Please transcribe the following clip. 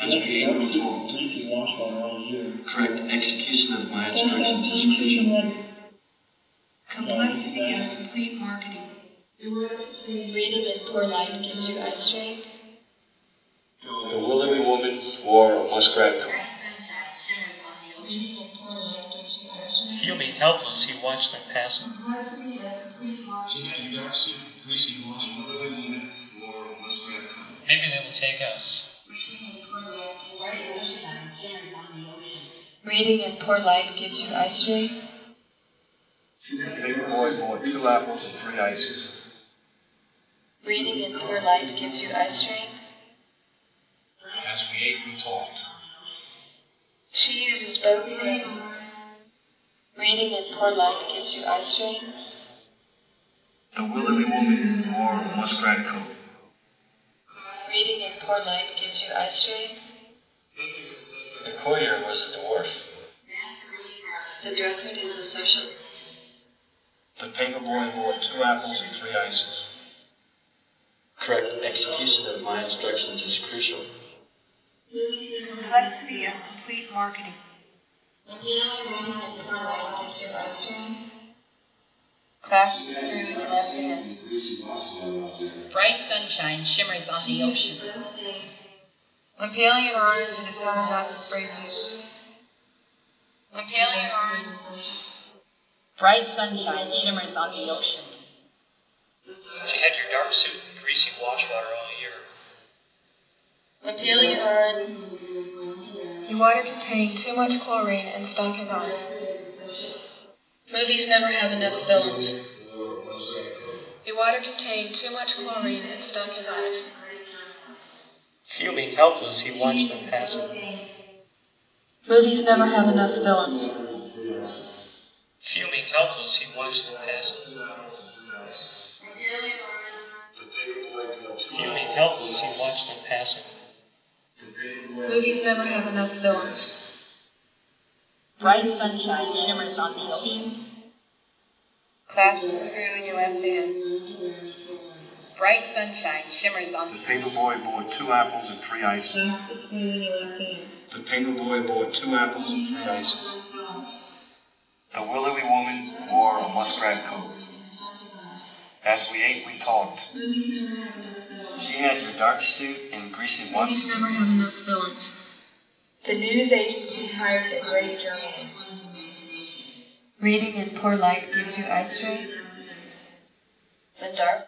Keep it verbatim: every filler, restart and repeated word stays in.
As we ate, we talked. Correct execution of my instructions is crucial. Complexity of complete marketing. Reading in poor light gives you eye strain. The willowy woman wore a muskrat coat. Reading in poor light gives you eye strain. Fuming helpless, he watched them passing. Complexity of complete marketing. The willowy woman wore a muskrat coat. Maybe they will take us. Reading in poor light gives you eye strain. Reading in poor light gives you eye strain. The paper boy bought two apples and three ices. Reading in poor light gives you eye strain. As we ate, we talked. She uses both hands. Reading in poor light gives you eye strain. The willowy woman wore a muskrat coat. Reading in poor light gives you eye strain. The courier was a dwarf. The drunkard is a social. The paper boy bought two apples and three ices. Correct execution of my instructions is crucial. Complexity of complete marketing. Reading in poor light gives you eye strain. Clasp the screw in your left hand. Bright sunshine shimmers on the ocean. When peeling an orange, it is hard not to spray juice. When peeling an orange, Bright sunshine shimmers on the ocean. She had your dark suit and greasy wash water all year. When peeling an orange, the water contained too much chlorine and stung his eyes. Movies never have enough villains. The water contained too much chlorine and stung his eyes. Fuming helpless, he watched them passing. Movies never have enough villains. Fuming helpless, he watched them passing. Fuming helpless, he watched them passing. Movies never have enough villains. Bright sunshine shimmers on the ocean. Clasp the screw in your left hand. Bright sunshine shimmers on The the paper ocean. boy bought two apples and three ices. Clasp the screw in your left hand. The paper boy bought two apples and three ices. The willowy woman wore a muskrat coat. As we ate, we talked. She had your dark suit and greasy wash. Movies never have enough villains. The news agency hired a great journalist. Reading in poor light gives you eye strain. The dark